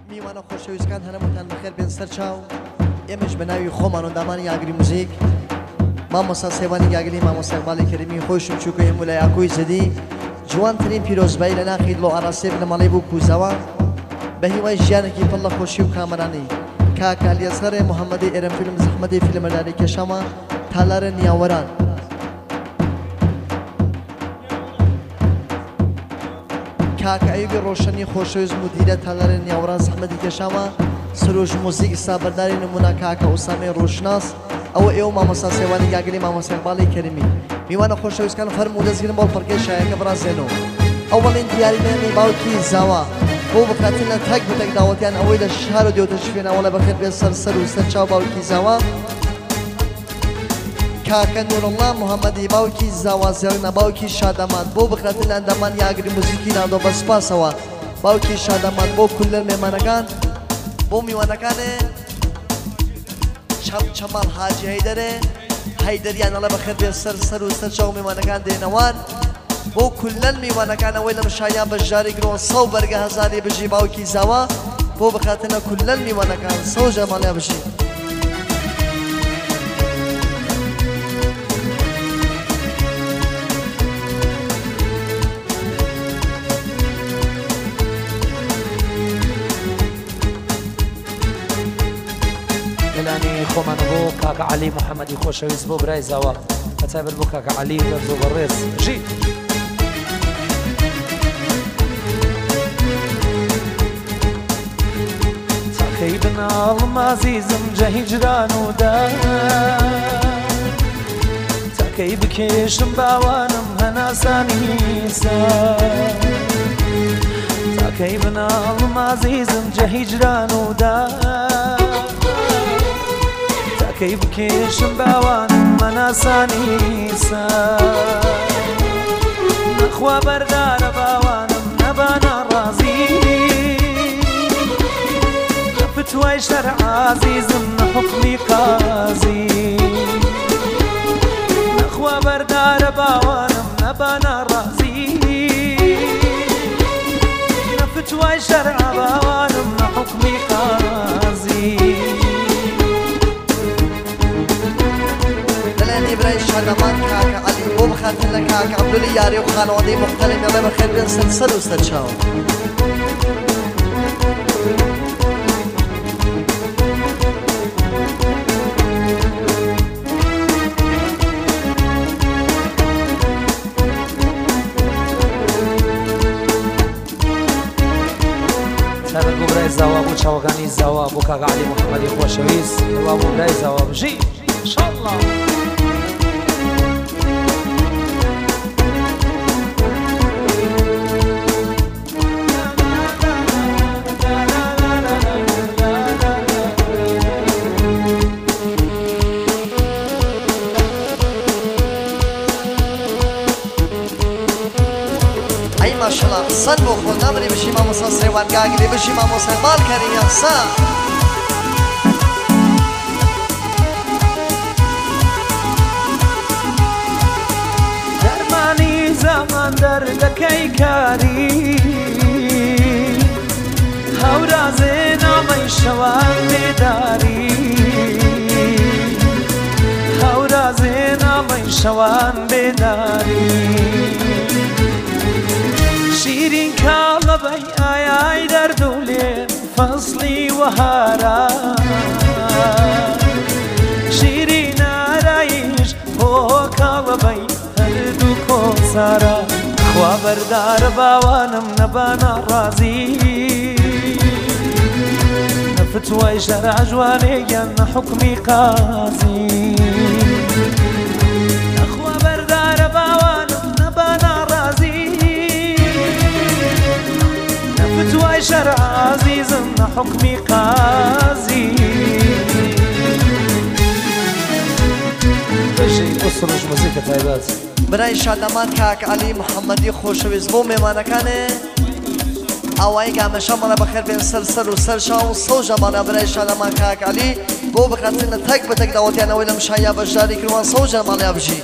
میوانە خۆشەویستکان هەرمووتان بەخێر بێن سەر چاو ئێمەش بە ناوی خۆمان و دامانی یاگری موزیک مامۆستا سێوانی یاگری مامۆستا ئیقباڵی کەریمی خۆشم چووکە ئێمە لە یاکۆی زەدی جوانترین پیرۆزبایی لە ناخی دڵۆ ئاراسێ لە مەڵەی بوو کوزەوە بە هیوای ژیانێکی پڕ لە خۆشی و کامەرانی کاک عەلیەسغەرێ محەممەدی ئێرەم فیلم زەحمەتی فیلمبەرداری کێشەمە تالارە نیاوەران کاک ئەیوبی ڕۆشنی خۆشەویست مدیرە تالارە نیاوەران زەحمەتی کێشەمە سروش موزیک سابەرداری نمونە کاکە ئوسامەی ڕۆژناس ئەوە ئێوە مامۆستا سێوانی یاگری مامۆستا ئیقباڵی کەریمی میوانە خۆشەویستکان فەرموو دەستگیرن بۆ پڕکەی شایەکە بڕازێنەوە ئەوەڵین دیاریدێنی باوکی زاوا بۆ بکاتن لە تەک بتەک داوەتیان ئەوەی لە شار و دێوتە شوێنەوە لە بەخێر بێت سەر و سەر چاو باوکی زاوا کاکە نوورڵڵا محەممەدی باوکی زاوا زێڕنە باوکی شادەمان بۆ بخاتن لە ئەندەمان یاگری موزیکی نادۆ بە سپاسەوە باوکی شادەمان بۆ کولەر مێمانەکان بۆ میوانەکانێ چەماڵ حاجی هەیدەرێ هەیدەریان ئەڵە بەخێر بێت سەر و سەر چاو میوانەکان دێنەوان بۆ کولەن میوانەکانەوەی لە مشایان بەشداری گرۆن سەو بەرگە هەزاری بژی باوکی زاوا بۆ بخاتنە کولەن میوانەکان سەو ژەماڵیا بژی لەلانی خۆمانە بۆ کاکە عەلی محەممەدی خۆشەویست بۆ برای زاوا هەتابێت بۆ کاکە عەلی بەرز و بەڕێز ژی تاکەی بناڵم ئازیزم جە هیجران و دار تاکەی بکێشم باوانم هەناسانی سار تاکەی بناڵم ئازیزم جە هیجران و دار تاکەی بکێشم باوانم هەناسانی سار نەخوا بەردارە باوانم نەبانە ڕازی فتوای شەرع عزیزم نەحوکمی قازی نەخوا بەردارە باوانم نەبانە ڕازی نەفتوای شەرع باوانم نەحوکمی قازی دلێنی برای شادەمان کاکە عەلی بۆ بخاتن لە کاکە عەبدولی یاری و خانەوەدەی مختەلف ئەڵێ بەخێر بێن سەر و سەر چاو تابێت بۆ برای زاوا بۆ چاوەکانی زاوا بۆ کاکە عەلی محەممەدی خۆشەویست وا بۆ برای زاوا بژی ئینشاءڵڵا ماشاءالله سن بۆ خۆ نامری بشی مامۆستا سێوان گاگری بشی مامۆستا ئیقباڵ کەریمی یاسا دەرمانی زامان دەردەکەی کاری هەورازێ نامەی شەوان بێداری هەورازێ نامەی شەوان بێداری شیرین کاڵەبەی ئایای دەرد و لێم فەسڵی وەهارە شیرین ئارایش بۆ کاڵەبەی هەردوو کۆسارە خوا بەردارە باوانم نەبانە ڕازی نەفتوای شەرع جوانێیان نەحوکمی قازی نەخوا بەردارە باوانم نەبانە ڕازی فتوای شەرع عزیزم نەحوکمی قازی بەژەی بۆ سروش موزیکە تایبەت برای شادەمان کاکە عەلی محەممەدی خۆشەویست بۆ مێمانەکانێ ئاوایی گامەشەمەڵە بەخێر بێن سەر و سەر شاو سەو ژەمانە برای شادەمان کاکە عەلی بۆ بخاتن لە تەک بەتەک داوەتیانەوەی لە مشایە بەشداری کردوان سەو ژەماڵیا بژی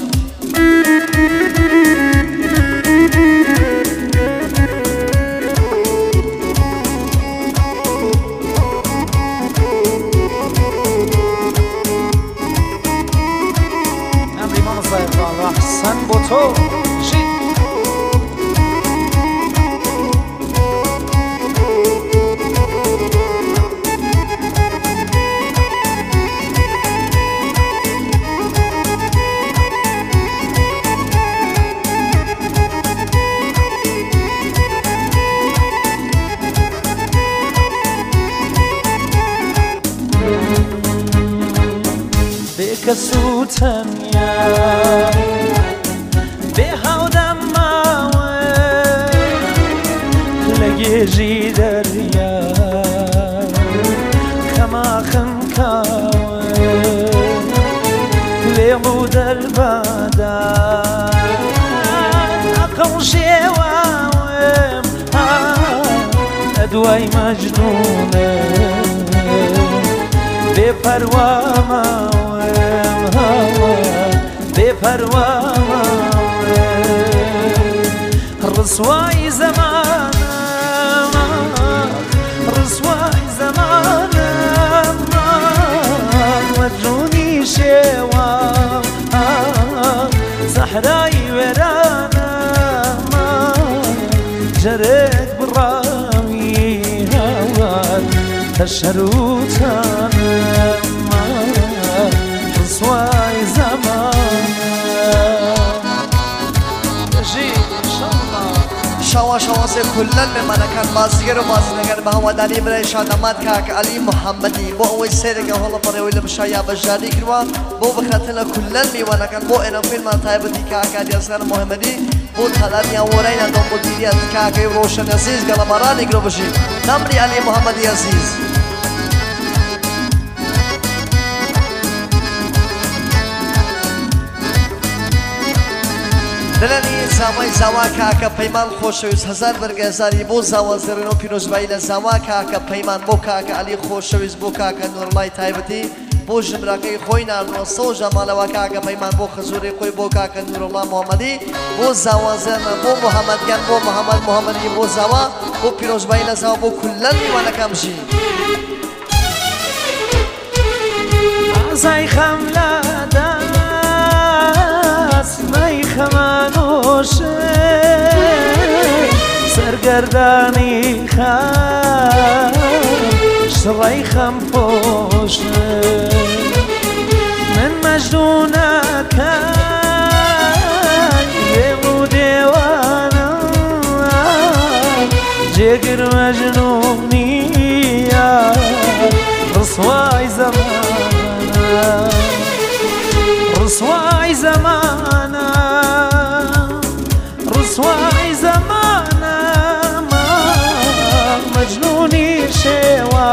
کەس و تەنیا بێ هاودەماوە لە گێژی دەریا کەما خەمکاوە لێڵ و دەربادا ئەقەڵ شێواوم ئەدوای مەجنونە بێپەروا ماوەم بێپەروا ڕسوای زەمانە ڕسوای زەمانە مەجنونی شێوە زەحرای وێرانە جەرێک بڕاوی هەوار تەشەروتانە ڕسوای زەمانە شاوا شواسه کلن مملکت بازیگر و بازیگر به هواداری برای شادامت کاک علی محمدی با اوی سیرگه حالا برای ویل بشایا بجاری کروا با بخاطر کلن میوانکن با این فیلم تایبتی کاک علی اصغر محمدی با تلانی اورین دام مدیریت کاک روشن عزیز گلبارانی گرو بشی نمری علی محمدی عزیز دلنی زاوای زاوا کاکە پەیمان خۆشەویست هزار بەرگەزاری بۆ زاوازێڕین و پیرۆزبایی لە زاوا کاکە پەیمان بۆ کاکە عەلی خۆشەویست بۆ کاکە نوورڵای تایبەتی بۆ ژمرەکەی خۆی ناردووە سەوژە ماڵەوە کاکە پەیمان بۆ خەزوری خۆی بۆ کاکە نوورڵا محەممەدی بۆ زاوازێرە بۆ محەممەدگەن بۆ محەممەد محەممەدی بۆ زاوا بۆ پیرۆزبایی لە زاوا بۆ کولەن میوانەکەمژی ئازای خەم لەدا مەی خەمانۆشە سەرگەردانی خەم شڕەی خەم پۆشە من مەجنونەکەی دێم و دێوانە جێگر مەجنونیە ڕسوای زەمانە ڕسوای زەمانە ڕسوای زەمانە مەجنونی شێوە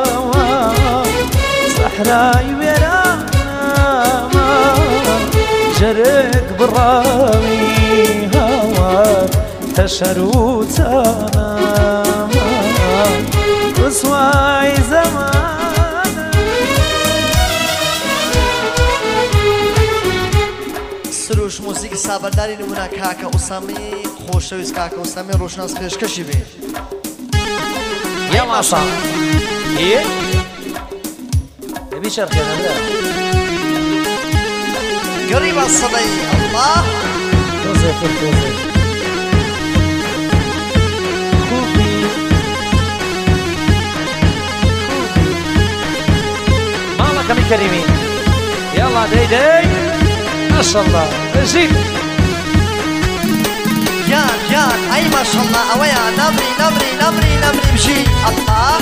سەحرای وێرانە جەرێک بڕاوی هەوار تەشەروتانە ڕسوای زەمانە سروش موزیک سابرداری نمونه کاکە ئوسامی خۆشەویست کاکە ئوسامی ڕۆژناس پێشکەشی بێ یا ماشا ئێ دەبی چەرخێنەدە گەڕی بە سەدەی ئەڵڵا تۆزێ تۆزێ خوبی ماڵەکەمی کەریمی یاڵا دەی دەی ما شاء الله زين يان يان اي ما شاء الله اويا نمري نمري نمري نمري بشي الله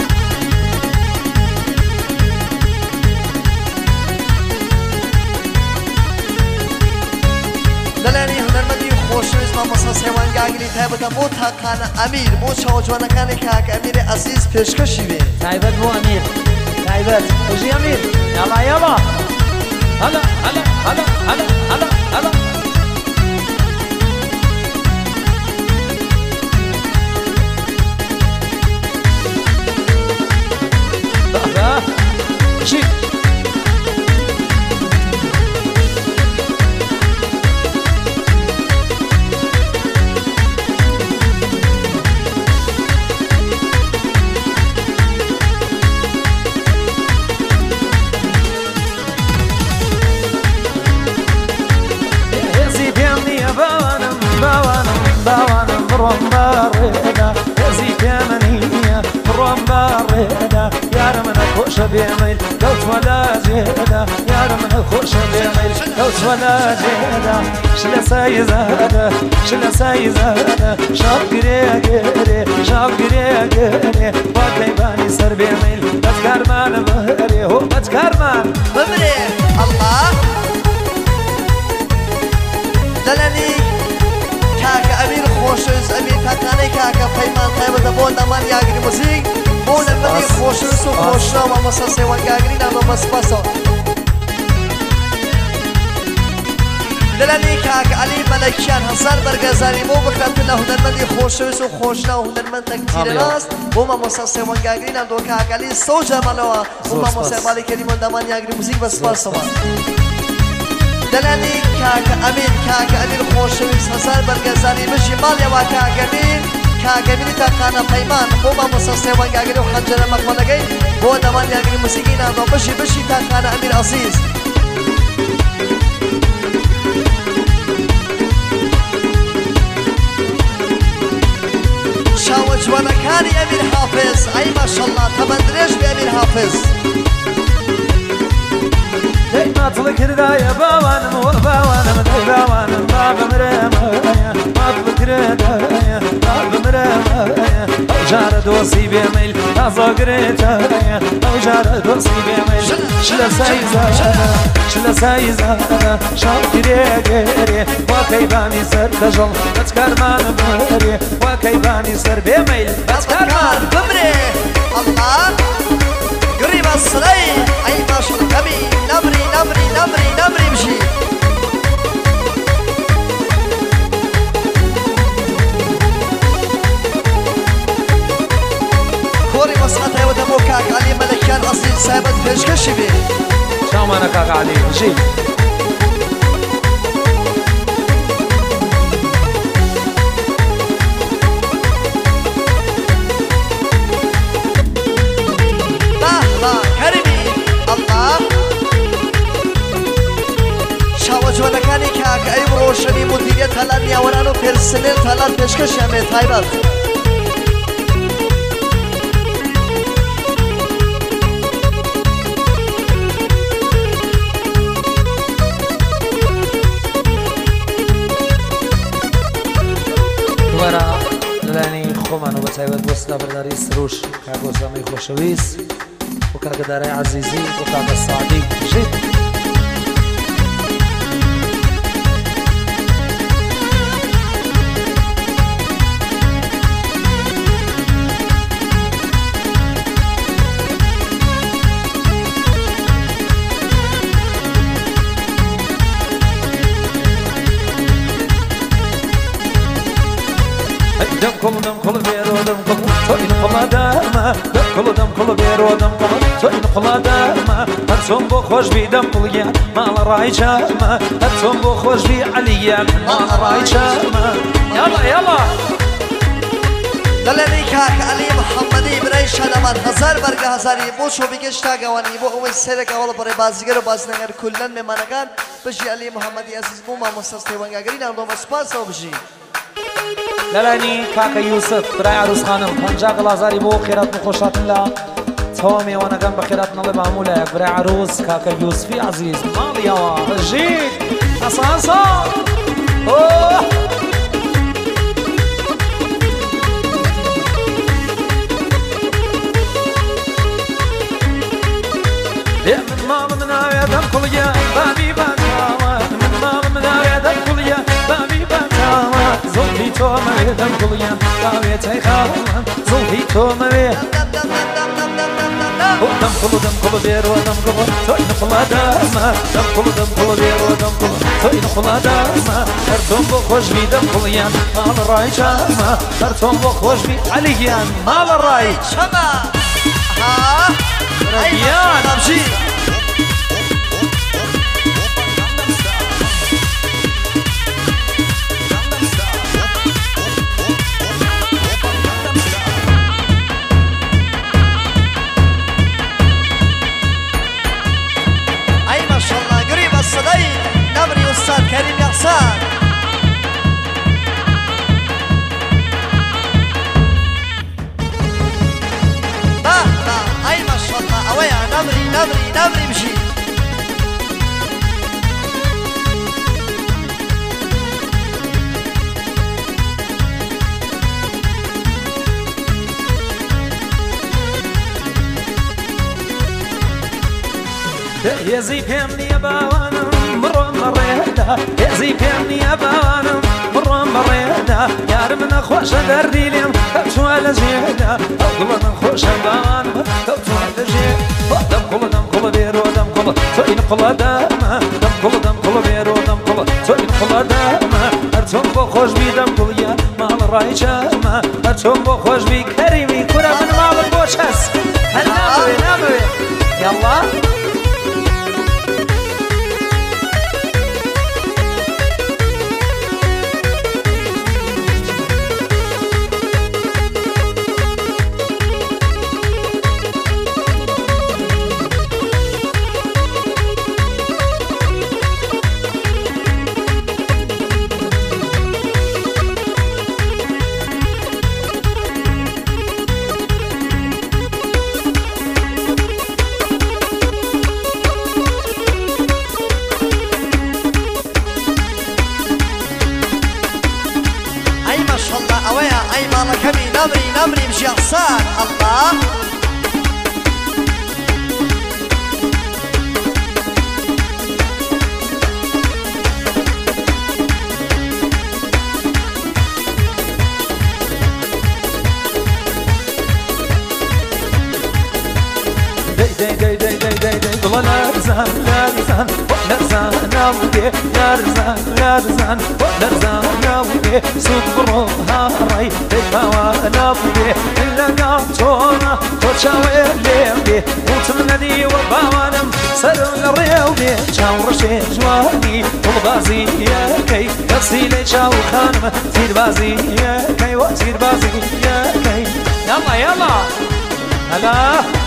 دلاني هنرمندي خۆشەویست مامۆستا سێوان گاگری تایبەتە بۆ تاقانە ئەمیر بۆ چاوەجوانەکانی کاک ئەمیری عەزیز پێشکەشی بێ تایبەت بۆ ئەمیر تایبەت بژی ئەمیر یاڵا یاڵا هلا هلا هلا هلا هلا هلا بابا شي بڕۆم بەڕێدا هێزی پێمەنیە بڕۆم بەڕێدا یارە منە خۆشە بێمەیل کەوتوە لە جێدا یارە منە خۆشە بێمەیل کەوتوە لە جێدا ش لە سایزەدە ش لە سایزەدە شاڵ گرێگەرێ شاڵ گرێگەرێ وا کەیبانی سەر بێمەیل بەدکارمانە بەرێ هۆ بەدکارمان ببرێ ئەڵڵا خۆشویست و خۆشناو مامۆستا سێوەنگاگری نامە بەسپاسەوە دلنی کاک علی ملکیان هزار برگزاری بو بکرد له هنرمندی خۆشویست و خۆشناو هنرمندێک تیرەناس بۆ مامۆستا سێوەنگاگری نام دۆ کاک علی سەو جەمەلەوە بۆ مامۆستا مالی کەریمۆ دەمان یاگری موزیک بەسپاسەوە دلنی کاک ئەمین کاک ئەمین خۆشویست هزار برگزاری بشی ماڵیەوە کاک ئەمین کاک ئەمینی تاقانە پەیمان بۆ مامۆستا سێوەنگاگری و خەنجەرە مەقبەلەکەی بۆ دەمان یاگری موزیکی نام دۆ بشی تاقانە ئەمین عەزیز شاوە جوانەکانی ئەمیر حافظ ئەی ماشەڵڵا تەبەندرێژ بێ ئەمیر حافظ دەی ماتڵ کردایە باوانم وە باوانم دەی باوانم با بمرێمەیە ماتڵ کردایە با بمرێمەیە ئەو جارە دۆسی بێمیل تازۆگرێتەیە ئەو جارە دۆسی بێمیل شلە سایزانە شلە سایزانە شاوگرێ گێرێ وەکەیبانی سەر دەژڵ بەچکارمانم وەرێ وەکەیبانی سەر بێمیل بەچکارمان بمرێ ئەڵڵا گڕی بەسڵەی ئەی ماشڵ کەمی نەمری نەمری نەمری نەمری بژی کۆری مەسقەتەوە دەبۆ کاک عەلی مەلەکیان ئەزیز سایبەت پێشکەشی بێ شامانە کاک عەلی ژی جوانەکانی کاک ئەیوب ڕۆشنی مدیریەت هەلار نیاوەران و پێرسنێل هەلار پێشکەشیان بێت تایبەت دووەرە لەلایەنی خۆمان و بە تایبەت بۆ سلااوبەرداری سروش کاک ئۆسامەی خۆشەویست و کاکەدارای عەزیزی و کاکە ساعدی ژیت دم كل بيرو دم كل توين قلا دما دم كل بيرو دم كل توين قلا دما هرسون بو خوش بي دم كل يا مال راي شاما هرسون بو خوش بي عليا مال راي شاما يلا يلا دلني كاك علي محمدي برای شادمان هزار برگه هزاری بو شو بگش تاگوانی بو اوی سرک اول برای بازیگر و بازنگر کلن میمانگان بجی علی محمدی عزیز بو ما مستستی ونگاگری نام دو مسپاس و بجی لەلایەنی کاکە یوسف برای عروس خانم 50 گڵازاری بۆ خێرات و خۆشاتن لە چاوە میێوانەکان بە خێرات نەڵێ بە هەموو لایەک برای عروس کاکە یوسفی عەزیز ماڵیەوە ژید ئەسانسا من ماڵ مناوێ دەم کوڵیە بابی باتاوە من ماڵ مناوێ دەم کوڵیە بابی باتاوە زڵفی تۆمەوێ دەم کوڵیە باوێتەی خاوەن زڵفی تۆمەوێ دەم کوڵ بێرۆ دەم کوڵ تۆی نخڵا دەمە دەم کوڵ بێرۆ دەم کوڵ تۆی نخڵا دەمە هەر تۆم بۆ خۆشبی دەم کوڵیان ماڵ ڕای چامە هەر تۆم بۆ خۆشبی عەلیگیان ماڵ ڕای چەمە ڕەگیان ئەمژی كريم يغسان أي ما شاء الله أويا نمري بشي يزي فهمني يا باوانم مرون مريدا يزي فهمني يا باوانم مرون مريدا يار من خوش دردي ليم شو على زيدا أقول من خوش باوانم kola deme Dem kulu bero dem kulu Tölün kola deme Her tüm bu hoş bir dem kulu ya Mal rayçama Her tüm bu hoş bir kerimi Kuramın malın boşas Her ne böyle Yallah نمري مشي عصان الله لرزان ناوي لرزان ناوي سوق بروها راي تكوا ناوي إلا ناتونا توشاوي ليلي وتمنى وباوانم سرون الريوبي شاور جواني والبازي يا كي يصيلي شاو خانم سير بازي يا كي وسير بازي يا كي يلا هلا